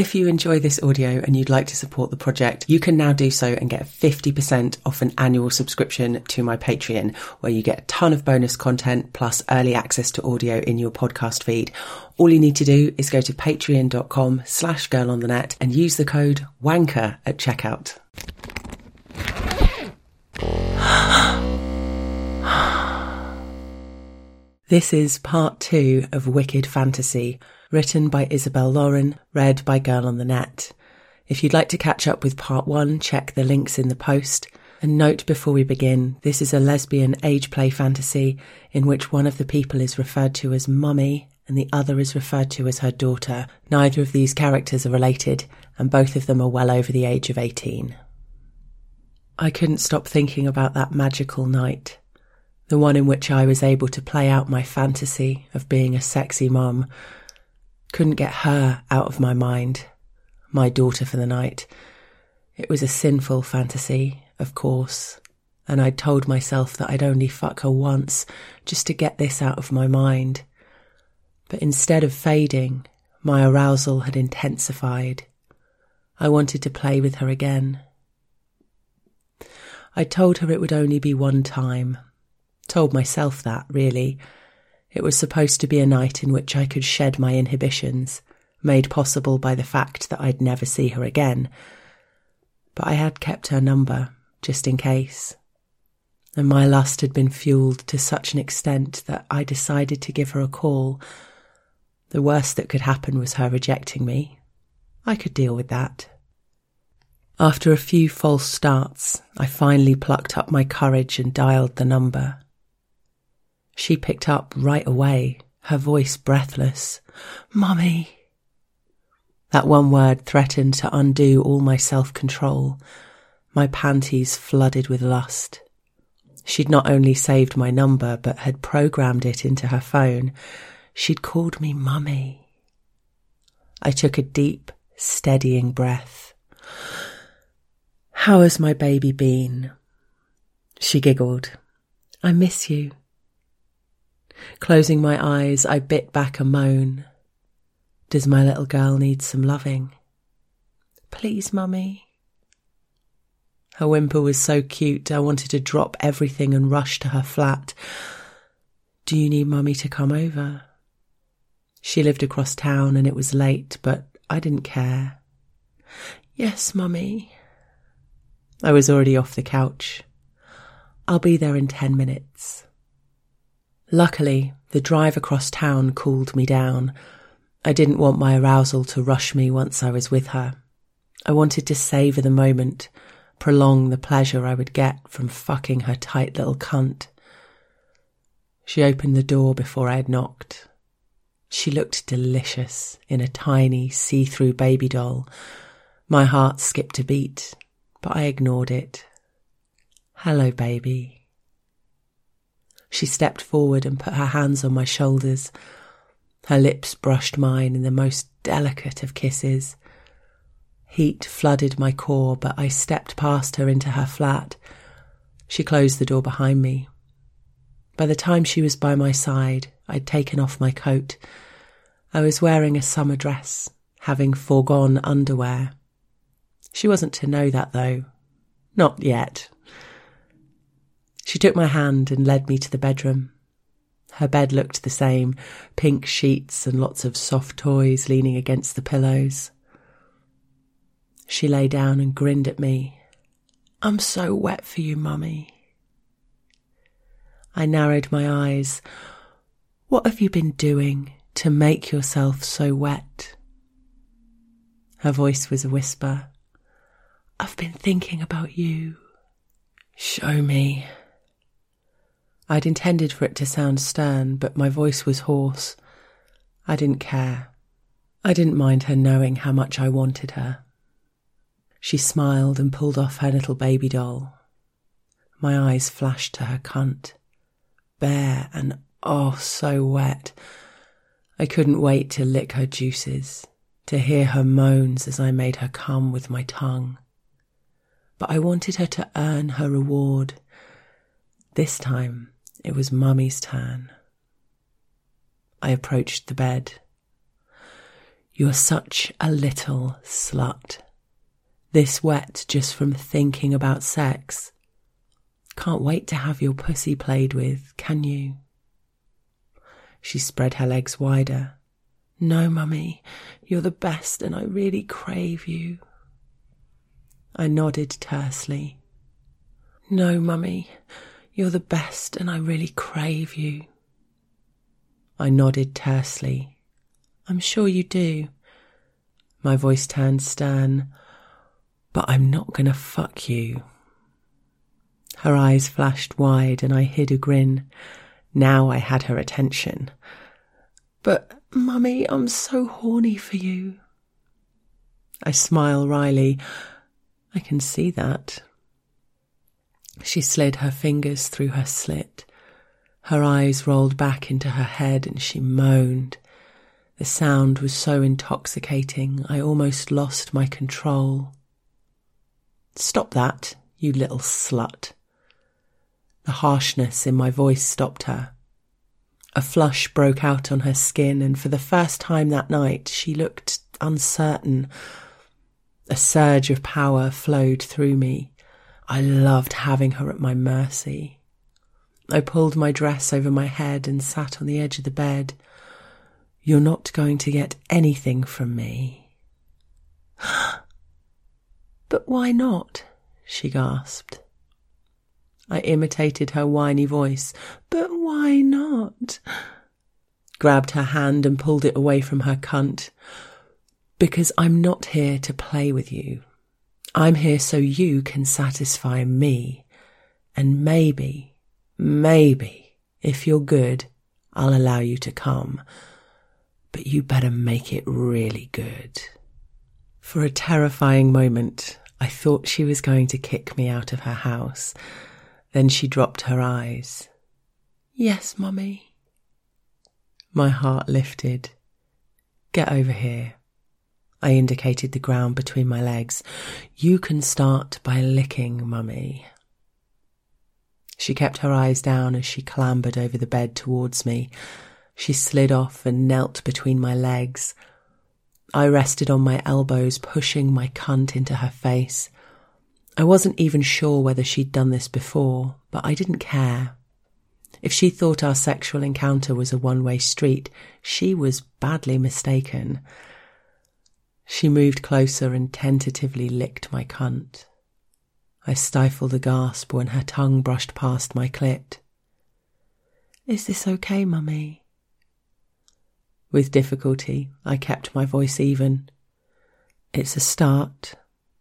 If you enjoy this audio and you'd like to support the project, you can now do so and get 50% off an annual subscription to my Patreon, where you get a ton of bonus content plus early access to audio in your podcast feed. All you need to do is go to patreon.com/girlonthenet and use the code WANKER at checkout. This is part 2 of Wicked Fantasy, written by Isabel Lauren, read by Girl on the Net. If you'd like to catch up with part 1, check the links in the post. And note before we begin, this is a lesbian age play fantasy in which one of the people is referred to as Mummy and the other is referred to as her daughter. Neither of these characters are related, and both of them are well over the age of 18. I couldn't stop thinking about that magical night, the one in which I was able to play out my fantasy of being a sexy mum. Couldn't get her out of my mind, my daughter for the night. It was a sinful fantasy, of course, and I'd told myself that I'd only fuck her once just to get this out of my mind. But instead of fading, my arousal had intensified. I wanted to play with her again. I told her it would only be one time. Told myself that, really. It was supposed to be a night in which I could shed my inhibitions, made possible by the fact that I'd never see her again. But I had kept her number, just in case. And my lust had been fuelled to such an extent that I decided to give her a call. The worst that could happen was her rejecting me. I could deal with that. After a few false starts, I finally plucked up my courage and dialed the number. She picked up right away, her voice breathless. "Mummy." That one word threatened to undo all my self-control. My panties flooded with lust. She'd not only saved my number, but had programmed it into her phone. She'd called me Mummy. I took a deep, steadying breath. "How has my baby been?" She giggled. "I miss you." Closing my eyes, I bit back a moan. Does my little girl need some loving? "Please, Mummy." Her whimper was so cute, I wanted to drop everything and rush to her flat. "Do you need Mummy to come over?" She lived across town and it was late, but I didn't care. "Yes, Mummy." I was already off the couch. "I'll be there in 10 minutes. Luckily, the drive across town cooled me down. I didn't want my arousal to rush me once I was with her. I wanted to savour the moment, prolong the pleasure I would get from fucking her tight little cunt. She opened the door before I had knocked. She looked delicious in a tiny, see-through baby doll. My heart skipped a beat, but I ignored it. "Hello, baby." She stepped forward and put her hands on my shoulders. Her lips brushed mine in the most delicate of kisses. Heat flooded my core, but I stepped past her into her flat. She closed the door behind me. By the time she was by my side, I'd taken off my coat. I was wearing a summer dress, having foregone underwear. She wasn't to know that, though. Not yet. She took my hand and led me to the bedroom. Her bed looked the same, pink sheets and lots of soft toys leaning against the pillows. She lay down and grinned at me. "I'm so wet for you, Mummy." I narrowed my eyes. "What have you been doing to make yourself so wet?" Her voice was a whisper. "I've been thinking about you." "Show me." I'd intended for it to sound stern, but my voice was hoarse. I didn't care. I didn't mind her knowing how much I wanted her. She smiled and pulled off her little baby doll. My eyes flashed to her cunt. Bare and oh, so wet. I couldn't wait to lick her juices, to hear her moans as I made her come with my tongue. But I wanted her to earn her reward. This time, it was Mummy's turn. I approached the bed. You're such a little slut. This wet just from thinking about sex. Can't wait to have your pussy played with, can you? She spread her legs wider. No, Mummy, you're the best and I really crave you. I nodded tersely. No, Mummy, you're the best and I really crave you. I nodded tersely. I'm sure you do. My voice turned stern. But I'm not gonna fuck you. Her eyes flashed wide and I hid a grin. Now I had her attention. But, Mummy, I'm so horny for you. I smile wryly. I can see that. She slid her fingers through her slit. Her eyes rolled back into her head and she moaned. The sound was so intoxicating, I almost lost my control. Stop that, you little slut. The harshness in my voice stopped her. A flush broke out on her skin, and for the first time that night she looked uncertain. A surge of power flowed through me. I loved having her at my mercy. I pulled my dress over my head and sat on the edge of the bed. You're not going to get anything from me. But why not? She gasped. I imitated her whiny voice. But why not? Grabbed her hand and pulled it away from her cunt. Because I'm not here to play with you. I'm here so you can satisfy me. And maybe, if you're good, I'll allow you to come. But you better make it really good. For a terrifying moment, I thought she was going to kick me out of her house. Then she dropped her eyes. Yes, Mummy. My heart lifted. Get over here. I indicated the ground between my legs. You can start by licking, Mummy. She kept her eyes down as she clambered over the bed towards me. She slid off and knelt between my legs. I rested on my elbows, pushing my cunt into her face. I wasn't even sure whether she'd done this before, but I didn't care. If she thought our sexual encounter was a one-way street, she was badly mistaken. She moved closer and tentatively licked my cunt. I stifled a gasp when her tongue brushed past my clit. Is this okay, Mummy? With difficulty, I kept my voice even. It's a start.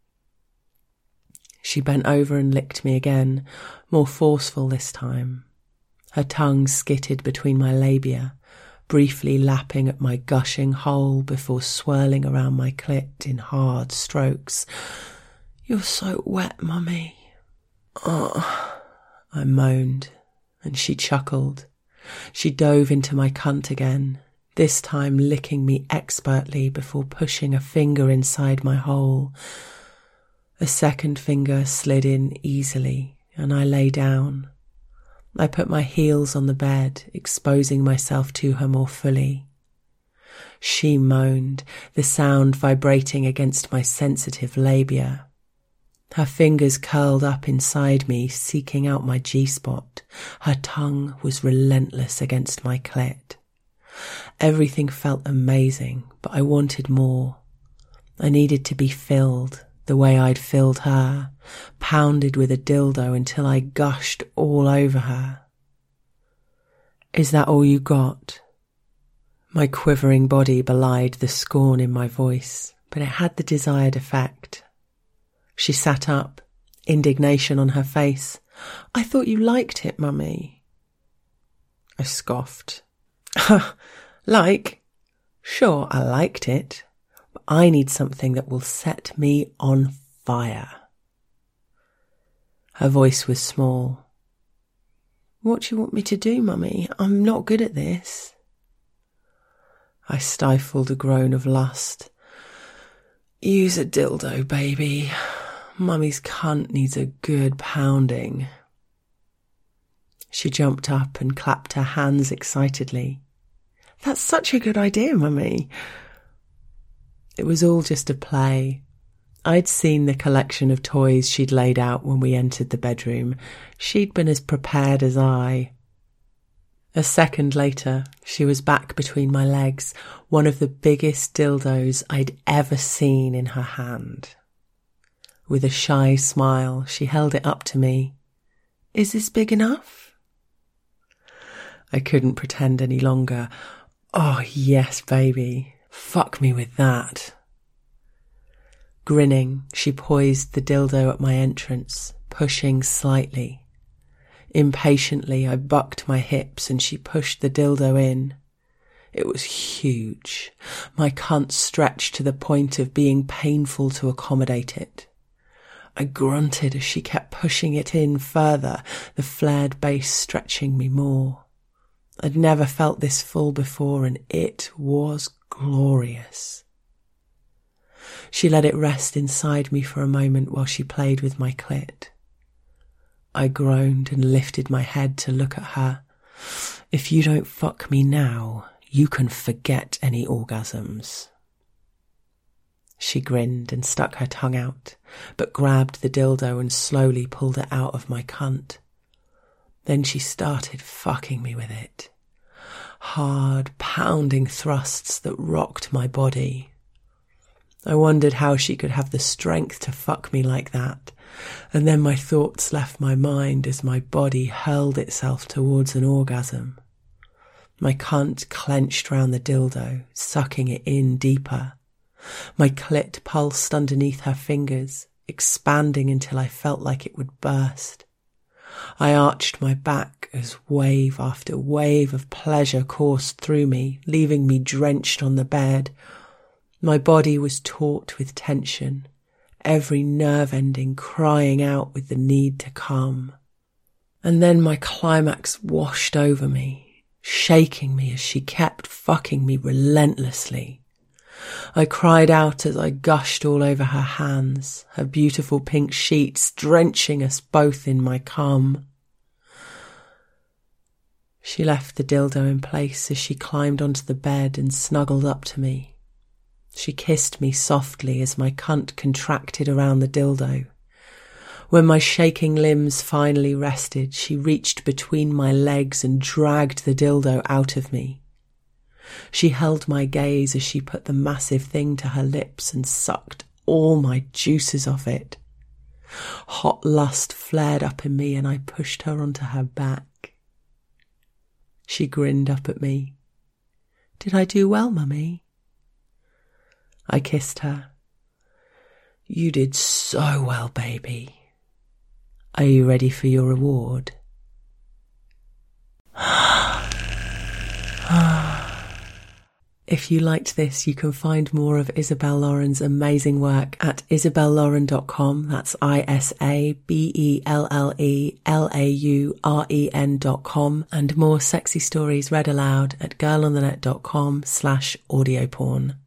She bent over and licked me again, more forceful this time. Her tongue skittered between my labia, briefly lapping at my gushing hole before swirling around my clit in hard strokes. You're so wet, Mummy. Oh, I moaned, and she chuckled. She dove into my cunt again, this time licking me expertly before pushing a finger inside my hole. A second finger slid in easily, and I lay down. I put my heels on the bed, exposing myself to her more fully. She moaned, the sound vibrating against my sensitive labia. Her fingers curled up inside me, seeking out my G-spot. Her tongue was relentless against my clit. Everything felt amazing, but I wanted more. I needed to be filled, the way I'd filled her, pounded with a dildo until I gushed all over her. Is that all you got? My quivering body belied the scorn in my voice, but it had the desired effect. She sat up, indignation on her face. I thought you liked it, Mummy. I scoffed. Like? Sure, I liked it, but I need something that will set me on fire. Her voice was small. What do you want me to do, Mummy? I'm not good at this. I stifled a groan of lust. Use a dildo, baby. Mummy's cunt needs a good pounding. She jumped up and clapped her hands excitedly. That's such a good idea, Mummy. It was all just a play. I'd seen the collection of toys she'd laid out when we entered the bedroom. She'd been as prepared as I. A second later, she was back between my legs, one of the biggest dildos I'd ever seen in her hand. With a shy smile, she held it up to me. "Is this big enough?" I couldn't pretend any longer. "Oh, yes, baby. Fuck me with that." Grinning, she poised the dildo at my entrance, pushing slightly. Impatiently, I bucked my hips and she pushed the dildo in. It was huge. My cunt stretched to the point of being painful to accommodate it. I grunted as she kept pushing it in further, the flared base stretching me more. I'd never felt this full before, and it was glorious. She let it rest inside me for a moment while she played with my clit. I groaned and lifted my head to look at her. "If you don't fuck me now, you can forget any orgasms." She grinned and stuck her tongue out, but grabbed the dildo and slowly pulled it out of my cunt. Then she started fucking me with it. Hard, pounding thrusts that rocked my body. I wondered how she could have the strength to fuck me like that, and then my thoughts left my mind as my body hurled itself towards an orgasm. My cunt clenched round the dildo, sucking it in deeper. My clit pulsed underneath her fingers, expanding until I felt like it would burst. I arched my back as wave after wave of pleasure coursed through me, leaving me drenched on the bed. My body was taut with tension, every nerve ending crying out with the need to come. And then my climax washed over me, shaking me as she kept fucking me relentlessly. I cried out as I gushed all over her hands, her beautiful pink sheets drenching us both in my cum. She left the dildo in place as she climbed onto the bed and snuggled up to me. She kissed me softly as my cunt contracted around the dildo. When my shaking limbs finally rested, she reached between my legs and dragged the dildo out of me. She held my gaze as she put the massive thing to her lips and sucked all my juices off it. Hot lust flared up in me and I pushed her onto her back. She grinned up at me. "Did I do well, Mummy?" I kissed her. "You did so well, baby. Are you ready for your reward?" If you liked this, you can find more of Isabel Lauren's amazing work at isabellauren.com. That's ISABELLELAUREN.com, and more sexy stories read aloud at girlonthenet.com/audioporn.